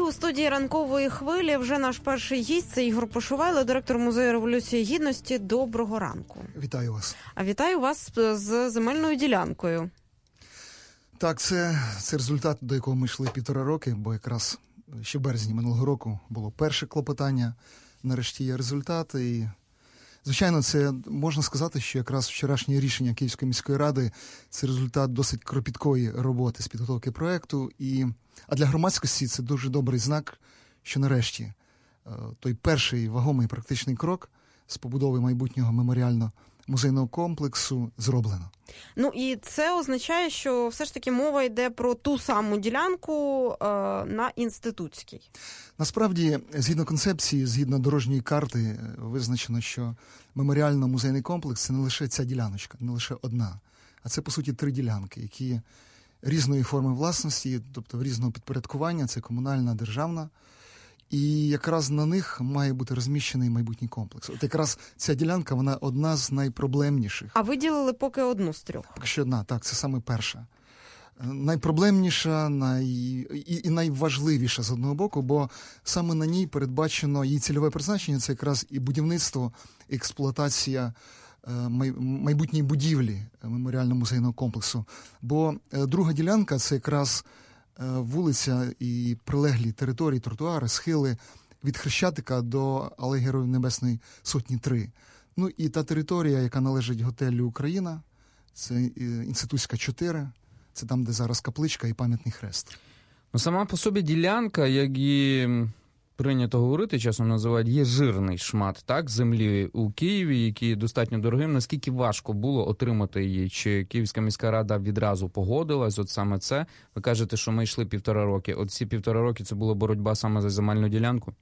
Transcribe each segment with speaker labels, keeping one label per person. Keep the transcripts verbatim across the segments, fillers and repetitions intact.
Speaker 1: у студії ранкової хвилі вже наш перший гість – це Ігор Пошивайло, директор Музею Революції Гідності. Доброго ранку.
Speaker 2: Вітаю вас.
Speaker 1: А вітаю вас з земельною ділянкою.
Speaker 2: Так, це, це результат, до якого ми йшли півтора роки, бо якраз ще в березні минулого року було перше клопотання, нарешті є результат. І, звичайно, це можна сказати, що якраз вчорашнє рішення Київської міської ради – це результат досить кропіткої роботи з підготовки проєкту. І, а для громадськості це дуже добрий знак, що нарешті той перший вагомий практичний крок з побудови майбутнього меморіально-музейного комплексу зроблено.
Speaker 1: Ну і це означає, що все ж таки мова йде про ту саму ділянку е, на Інститутській.
Speaker 2: Насправді, згідно концепції, згідно дорожньої карти, визначено, що меморіально-музейний комплекс – це не лише ця діляночка, не лише одна, а це, по суті, три ділянки, які різної форми власності, тобто різного підпорядкування, це комунальна, державна, і якраз на них має бути розміщений майбутній комплекс. От якраз ця ділянка, вона одна з найпроблемніших.
Speaker 1: А виділили поки одну з трьох?
Speaker 2: Поки що одна, так, це саме перша. Найпроблемніша най... і, і найважливіша з одного боку, бо саме на ній передбачено її цільове призначення, це якраз і будівництво, і експлуатація май... майбутньої будівлі меморіально-музейного комплексу. Бо друга ділянка – це якраз вулиця і прилеглі території, тротуари, схили від Хрещатика до Алеї Героїв Небесної Сотні три. Ну і та територія, яка належить готелю «Україна», це Інститутська чотири, це там, де зараз капличка і пам'ятний хрест.
Speaker 3: Ну, сама по собі ділянка, як і прийнято говорити, часом називають, є жирний шмат, так, землі у Києві, який достатньо дорогим. Наскільки важко було отримати її? Чи Київська міська рада відразу погодилась? От саме це. Ви кажете, що ми йшли півтора роки. От ці півтора роки це була боротьба саме за земельну ділянку?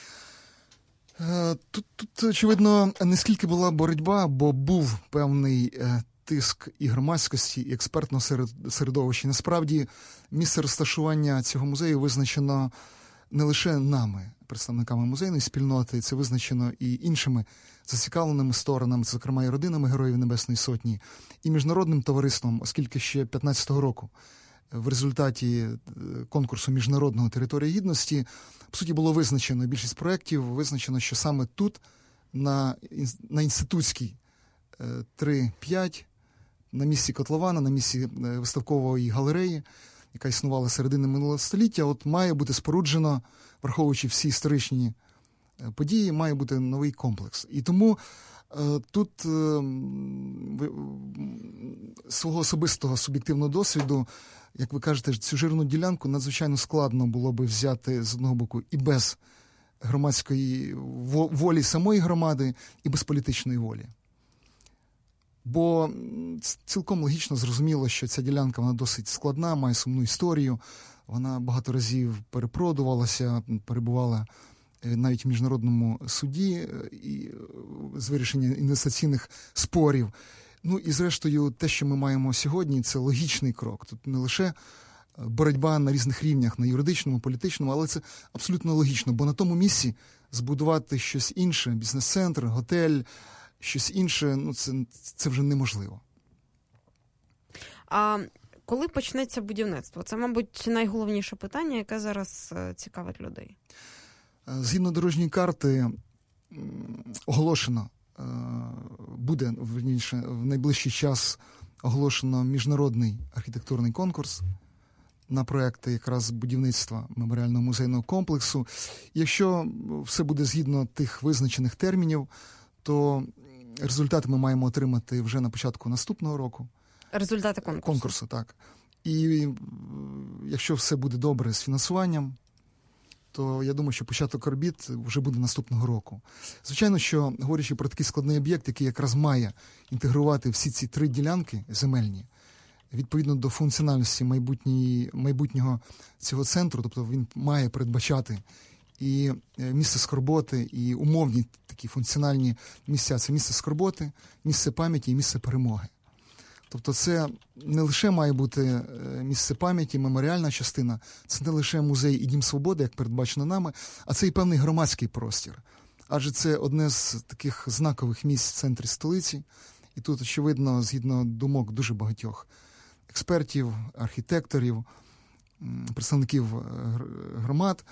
Speaker 2: Тут, тут очевидно, не скільки була боротьба, бо був певний тиск і громадськості, і експертного середовища. Насправді, місце розташування цього музею визначено не лише нами, представниками музейної спільноти, це визначено і іншими зацікавленими сторонами, зокрема і родинами Героїв Небесної Сотні, і міжнародним товариством, оскільки ще п'ятнадцятого року в результаті конкурсу міжнародного «Територія гідності» по суті було визначено, більшість проєктів визначено, що саме тут, на, на Інститутській три п'ять, на місці котлована, на місці виставкової галереї, яка існувала з середини минулого століття, от має бути споруджено, враховуючи всі історичні події, має бути новий комплекс. І тому е, тут е, свого особистого суб'єктивного досвіду, як ви кажете, цю жирну ділянку надзвичайно складно було би взяти з одного боку і без громадської волі самої громади, і без політичної волі. Бо цілком логічно зрозуміло, що ця ділянка вона досить складна, має сумну історію, вона багато разів перепродувалася, перебувала навіть в міжнародному суді і з вирішення інвестиційних спорів. Ну і зрештою, те, що ми маємо сьогодні, це логічний крок. Тут не лише боротьба на різних рівнях, на юридичному, політичному, але це абсолютно логічно, бо на тому місці збудувати щось інше, бізнес-центр, готель, щось інше, ну це, це вже неможливо.
Speaker 1: А коли почнеться будівництво? Це, мабуть, найголовніше питання, яке зараз цікавить людей.
Speaker 2: Згідно дорожньої карти оголошено, буде верніше, в найближчий час оголошено міжнародний архітектурний конкурс на проекти якраз будівництва меморіального музейного комплексу. Якщо все буде згідно тих визначених термінів, то результати ми маємо отримати вже на початку наступного року.
Speaker 1: Результати конкурсу.
Speaker 2: Конкурсу, так. І якщо все буде добре з фінансуванням, то я думаю, що початок робіт вже буде наступного року. Звичайно, що говорячи про такий складний об'єкт, який якраз має інтегрувати всі ці три ділянки земельні, відповідно до функціональності майбутнього цього центру, тобто він має передбачати і місце скорботи, і умовні такі функціональні місця. Це місце скорботи, місце пам'яті і місце перемоги. Тобто це не лише має бути місце пам'яті, меморіальна частина, це не лише музей і Дім Свободи, як передбачено нами, а це і певний громадський простір. Адже це одне з таких знакових місць в центрі столиці. І тут, очевидно, згідно думок дуже багатьох експертів, архітекторів, представників громад,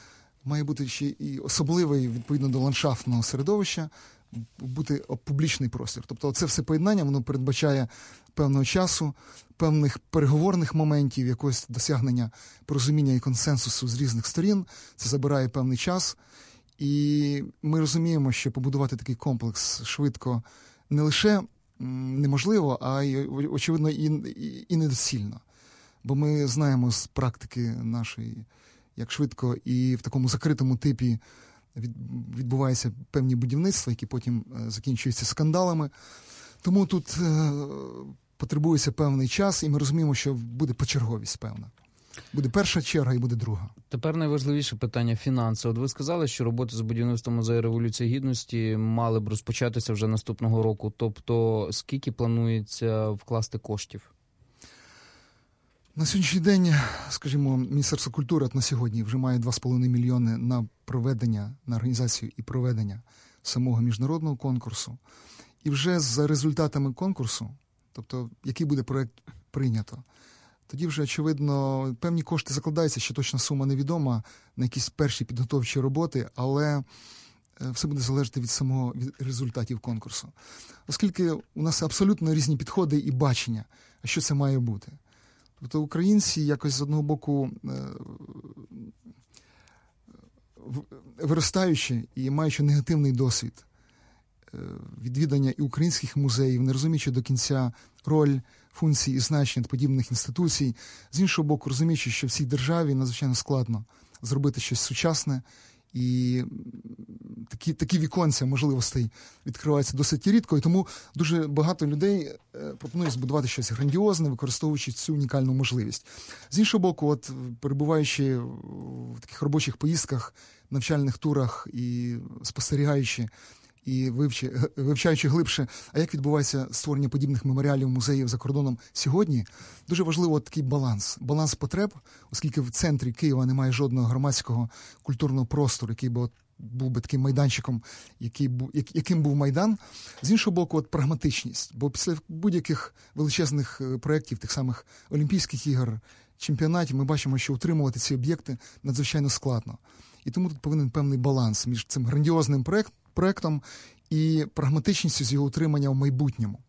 Speaker 2: має бути ще і особливий, відповідно до ландшафтного середовища, бути публічний простір. Тобто це все поєднання, воно передбачає певного часу, певних переговорних моментів, якогось досягнення порозуміння і консенсусу з різних сторін. Це забирає певний час. І ми розуміємо, що побудувати такий комплекс швидко не лише неможливо, а й, очевидно, і, і, і недоцільно. Бо ми знаємо з практики нашої, як швидко і в такому закритому типі відбуваються певні будівництва, які потім закінчуються скандалами. Тому тут е, потребується певний час, і ми розуміємо, що буде почерговість певна. Буде перша черга і буде друга.
Speaker 3: Тепер найважливіше питання – фінанси. От ви сказали, що роботи з будівництвом музею Революції Гідності мали б розпочатися вже наступного року. Тобто, скільки планується вкласти коштів?
Speaker 2: На сьогоднішній день, скажімо, Міністерство культури от на сьогодні вже має два з половиною мільйони на проведення, на організацію і проведення самого міжнародного конкурсу. І вже за результатами конкурсу, тобто який буде проєкт прийнято, тоді вже, очевидно, певні кошти закладаються, ще точна сума невідома, на якісь перші підготовчі роботи, але все буде залежати від самого від результатів конкурсу. Оскільки у нас абсолютно різні підходи і бачення, а що це має бути. Тобто українці якось з одного боку виростаючи і маючи негативний досвід відвідання і українських музеїв, не розуміючи до кінця роль, функції і значення подібних інституцій, з іншого боку, розуміючи, що в цій державі надзвичайно складно зробити щось сучасне, і такі, такі віконця можливостей відкриваються досить рідко, і тому дуже багато людей пропонують збудувати щось грандіозне, використовуючи цю унікальну можливість. З іншого боку, от перебуваючи в таких робочих поїздках, навчальних турах і спостерігаючи і вивчаючи глибше, а як відбувається створення подібних меморіалів, музеїв за кордоном сьогодні, дуже важливо такий баланс. Баланс потреб, оскільки в центрі Києва немає жодного громадського культурного простору, який би от був би таким майданчиком, який був, яким був Майдан. З іншого боку, от прагматичність. Бо після будь-яких величезних проєктів, тих самих Олімпійських ігор, чемпіонатів, ми бачимо, що утримувати ці об'єкти надзвичайно складно. І тому тут повинен певний баланс між цим грандіозним проєктом, проєктом і прагматичністю з його утримання в майбутньому.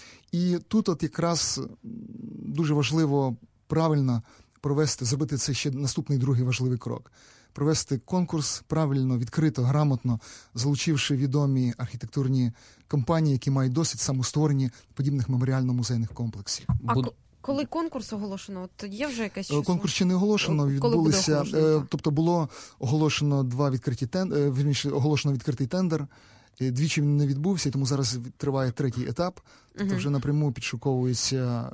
Speaker 2: І тут от якраз дуже важливо правильно провести, зробити це ще наступний другий важливий крок. Провести конкурс правильно, відкрито, грамотно, залучивши відомі архітектурні компанії, які мають досвід самостворені подібних меморіально-музейних комплексів.
Speaker 1: А Буд... коли конкурс оголошено? От є вже якась число?
Speaker 2: Конкурс ще не оголошено, відбулися, тобто було оголошено два відкриті тендер, вірніше, оголошено відкритий тендер. Двічі він не відбувся, тому зараз триває третій етап. Тобто uh-huh. вже напряму підшуковується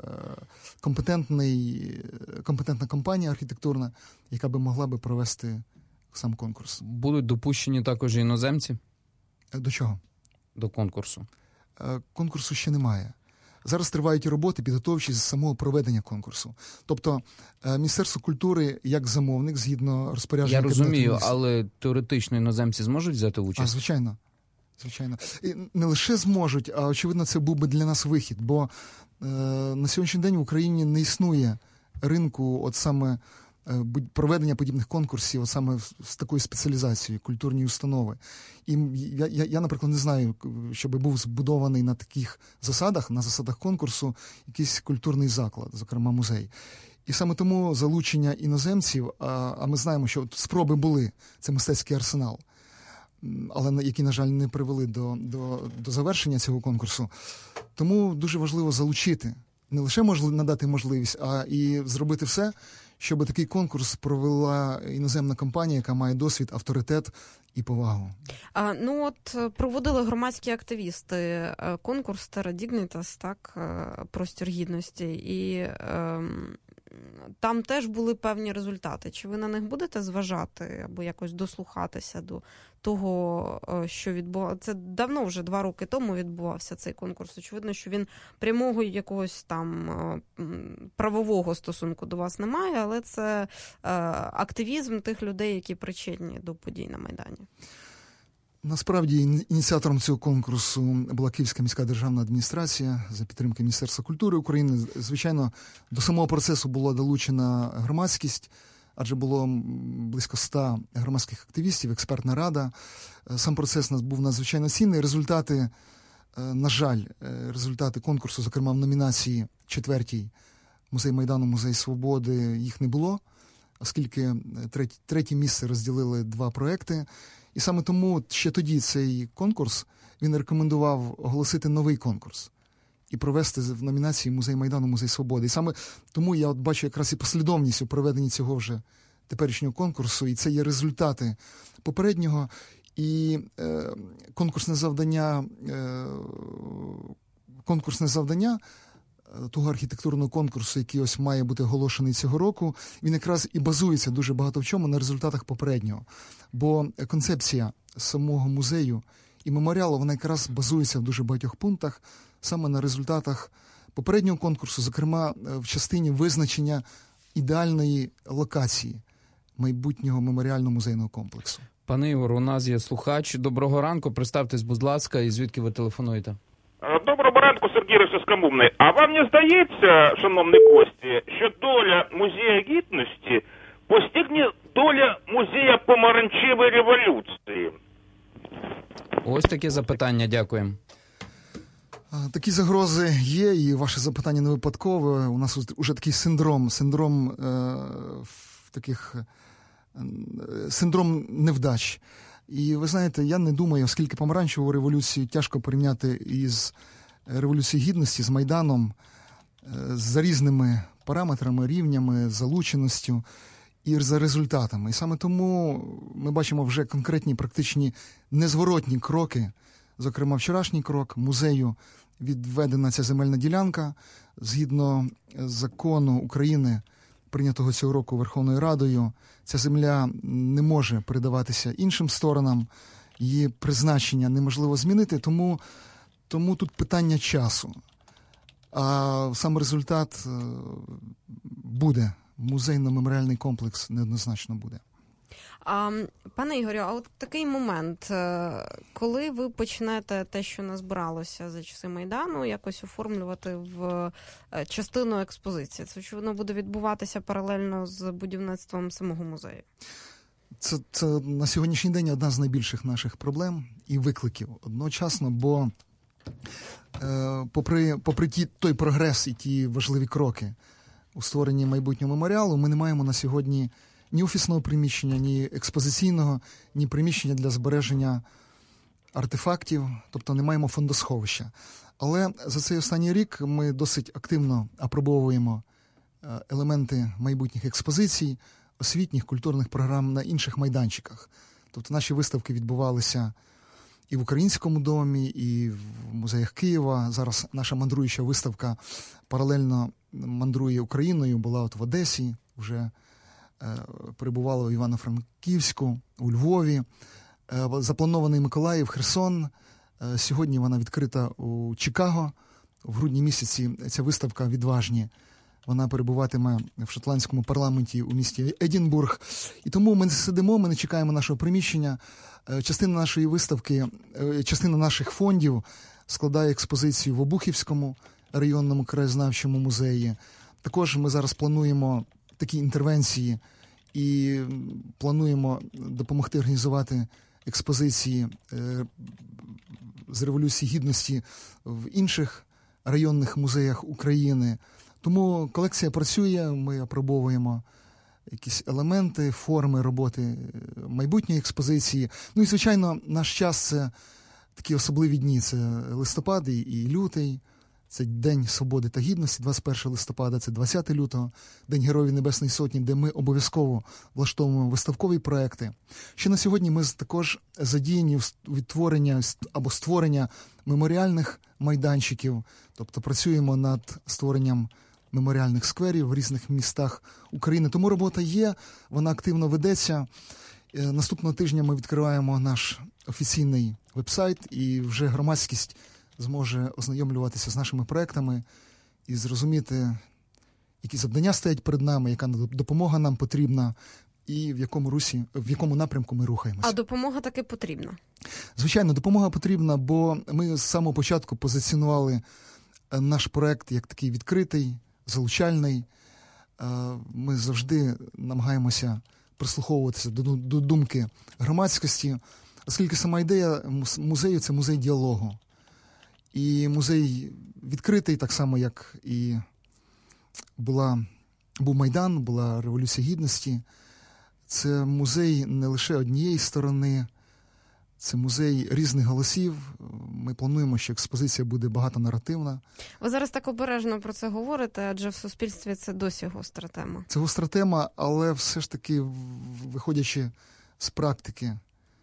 Speaker 2: компетентний, компетентна компанія архітектурна, яка би могла би провести сам конкурс.
Speaker 3: Будуть допущені також іноземці?
Speaker 2: До чого?
Speaker 3: До конкурсу.
Speaker 2: Конкурсу ще немає. Зараз тривають роботи, підготовчі з самого проведення конкурсу. Тобто Міністерство культури як замовник, згідно розпорядження...
Speaker 3: Я розумію, але теоретично іноземці зможуть взяти участь?
Speaker 2: А, звичайно. Звичайно. І не лише зможуть, а, очевидно, це був би для нас вихід. Бо е, на сьогоднішній день в Україні не існує ринку от саме е, проведення подібних конкурсів, от саме з такою спеціалізацією, культурні установи. І я, я, я, наприклад, не знаю, щоб був збудований на таких засадах, на засадах конкурсу, якийсь культурний заклад, зокрема музей. І саме тому залучення іноземців, а, а ми знаємо, що спроби були, це мистецький арсенал, але які, на жаль, не привели до, до, до завершення цього конкурсу. Тому дуже важливо залучити, не лише можливо надати можливість, а і зробити все, щоб такий конкурс провела іноземна компанія, яка має досвід, авторитет і повагу.
Speaker 1: А, ну от проводили громадські активісти конкурс Terra Dignitas, так, простір гідності, і е, там теж були певні результати. Чи ви на них будете зважати або якось дослухатися до того, що відбувалося? Це давно, вже два роки тому відбувався цей конкурс. Очевидно, що він прямого якогось там правового стосунку до вас немає, але це активізм тих людей, які причетні до подій на Майдані.
Speaker 2: Насправді, ініціатором цього конкурсу була Київська міська державна адміністрація за підтримки Міністерства культури України. Звичайно, до самого процесу була долучена громадськість, адже було близько ста громадських активістів, експертна рада. Сам процес у нас був надзвичайно цінний. Результати, на жаль, результати конкурсу, зокрема в номінації четвертій «Музей Майдану, Музей Свободи», їх не було, оскільки третє, третє місце розділили два проекти. І саме тому ще тоді цей конкурс, він рекомендував оголосити новий конкурс і провести в номінації «Музей Майдану, Музей Свободи». І саме тому я от бачу якраз і послідовність у проведенні цього вже теперішнього конкурсу, і це є результати попереднього. І е, конкурсне завдання, е, конкурсне завдання того архітектурного конкурсу, який ось має бути оголошений цього року, він якраз і базується дуже багато в чому на результатах попереднього. Бо концепція самого музею і меморіалу, вона якраз базується в дуже багатьох пунктах саме на результатах попереднього конкурсу, зокрема в частині визначення ідеальної локації майбутнього меморіально-музейного комплексу.
Speaker 3: Пане Ігор, у нас є слухач. Доброго ранку, представтесь, будь ласка, і звідки ви телефонуєте?
Speaker 4: Доброго ранку, Сергій Росискамумний. А вам не здається, шановні гості, що доля Музею Гідності постигне доля Музею Помаранчевої революції?
Speaker 2: Ось
Speaker 3: таке запитання, дякуємо.
Speaker 2: Такі загрози є, і ваше запитання не випадкове. У нас вже такий синдром, синдром е, таких, е, синдром невдач. І ви знаєте, я не думаю, оскільки помаранчеву революцію тяжко порівняти із Революцією Гідності, з Майданом, за різними параметрами, рівнями, залученістю і за результатами. І саме тому ми бачимо вже конкретні, практичні незворотні кроки. Зокрема, вчорашній крок музею відведена ця земельна ділянка. Згідно закону України, прийнятого цього року Верховною Радою, ця земля не може передаватися іншим сторонам, її призначення неможливо змінити, тому, тому тут питання часу. А сам результат буде. Музейно-меморіальний комплекс неоднозначно буде.
Speaker 1: А, пане Ігорю, а от такий момент, коли ви почнете те, що назбиралося за часи Майдану, якось оформлювати в частину експозиції? Це, очевидно, буде відбуватися паралельно з будівництвом самого музею?
Speaker 2: Це, це на сьогоднішній день одна з найбільших наших проблем і викликів одночасно, бо е, попри, попри ті, той прогрес і ті важливі кроки у створенні майбутнього меморіалу, ми не маємо на сьогодні ні офісного приміщення, ні експозиційного, ні приміщення для збереження артефактів, тобто не маємо фондосховища. Але за цей останній рік ми досить активно апробовуємо елементи майбутніх експозицій, освітніх, культурних програм на інших майданчиках. Тобто наші виставки відбувалися і в Українському домі, і в музеях Києва. Зараз наша мандруюча виставка паралельно мандрує Україною, була от в Одесі, вже перебувала в Івано-Франківську, у Львові, запланований Миколаїв, Херсон. Сьогодні вона відкрита у Чикаго. В грудні місяці ця виставка «Відважні». Вона перебуватиме в шотландському парламенті у місті Едінбург. І тому ми не сидимо, ми не чекаємо нашого приміщення. Частина нашої виставки, частина наших фондів складає експозицію в Обухівському районному краєзнавчому музеї. Також ми зараз плануємо такі інтервенції і плануємо допомогти організувати експозиції з Революції Гідності в інших районних музеях України. Тому колекція працює, ми апробовуємо якісь елементи, форми роботи майбутньої експозиції. Ну і, звичайно, наш час – це такі особливі дні. Це листопад і лютий, це День Свободи та Гідності, двадцять першого листопада, це двадцятого лютого, День Героїв Небесної Сотні, де ми обов'язково влаштовуємо виставкові проекти. Ще на сьогодні ми також задіяні в відтворення або створення меморіальних майданчиків, тобто працюємо над створенням меморіальних скверів в різних містах України. Тому робота є, вона активно ведеться. Наступного тижня ми відкриваємо наш офіційний вебсайт, і вже громадськість зможе ознайомлюватися з нашими проектами і зрозуміти, які завдання стоять перед нами, яка допомога нам потрібна і в якому русі, в якому напрямку ми рухаємося.
Speaker 1: А допомога таки потрібна?
Speaker 2: Звичайно, допомога потрібна, бо ми з самого початку позиціонували наш проект як такий відкритий, залучальний. Ми завжди намагаємося прислуховуватися до, до думки громадськості, оскільки сама ідея музею – це музей діалогу. І музей відкритий, так само, як і була, був Майдан, була Революція Гідності. Це музей не лише однієї сторони, це музей різних голосів. Ми плануємо, що експозиція буде багатонаративна.
Speaker 1: Ви зараз так обережно про це говорите, адже в суспільстві це досі гостра тема.
Speaker 2: Це гостра тема, але все ж таки, виходячи з практики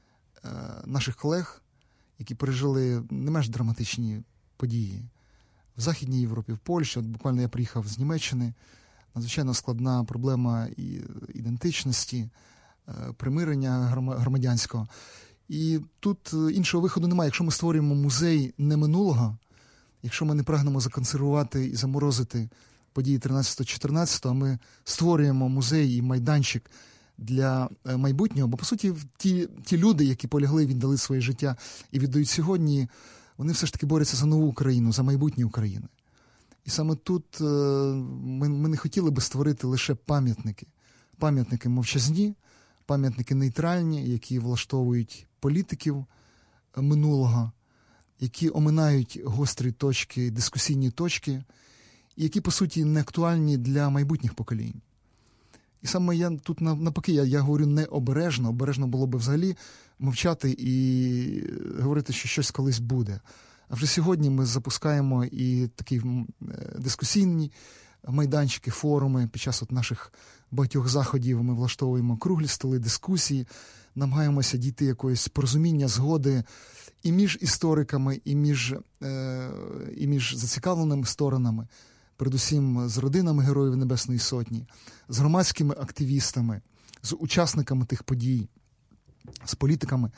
Speaker 2: наших колег, які пережили не менш драматичні події в Західній Європі, в Польщі. От буквально я приїхав з Німеччини. Надзвичайно складна проблема і ідентичності, примирення громадянського. І тут іншого виходу немає. Якщо ми створюємо музей не минулого, якщо ми не прагнемо законсервувати і заморозити події тринадцятого-чотирнадцятого, ми створюємо музей і майданчик для майбутнього. Бо, по суті, ті, ті люди, які полягли, віддали своє життя і віддають сьогодні, вони все ж таки борються за нову Україну, за майбутнє України. І саме тут ми, ми не хотіли би створити лише пам'ятники. Пам'ятники мовчазні, пам'ятники нейтральні, які влаштовують політиків минулого, які оминають гострі точки, дискусійні точки, і які, по суті, не актуальні для майбутніх поколінь. І саме я тут навпаки, я, я говорю не обережно, обережно було б взагалі мовчати і говорити, що щось колись буде. А вже сьогодні ми запускаємо і такі дискусійні майданчики, форуми. Під час от наших багатьох заходів ми влаштовуємо круглі столи, дискусії, намагаємося дійти якоїсь порозуміння, згоди і між істориками, і між, е, і між зацікавленими сторонами, передусім з родинами Героїв Небесної Сотні, з громадськими активістами, з учасниками тих подій, з політиками.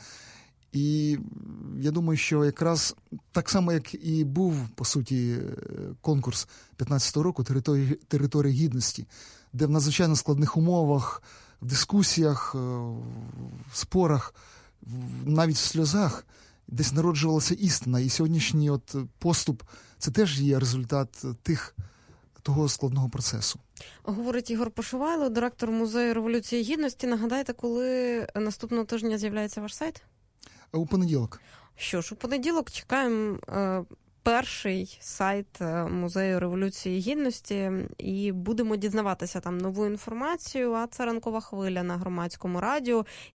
Speaker 2: І я думаю, що якраз так само, як і був, по суті, конкурс п'ятнадцятого року «Територія, територія гідності», де в надзвичайно складних умовах, в дискусіях, в спорах, навіть в сльозах десь народжувалася істина. І сьогоднішній от поступ – це теж є результат тих, того складного процесу.
Speaker 1: Говорить Ігор Пошивайло, директор Музею Революції Гідності. Нагадайте, коли наступного тижня з'являється ваш сайт?
Speaker 2: У понеділок.
Speaker 1: Що ж, у понеділок чекаємо е, перший сайт Музею Революції Гідності і будемо дізнаватися там нову інформацію, а це «Ранкова хвиля» на Громадському радіо.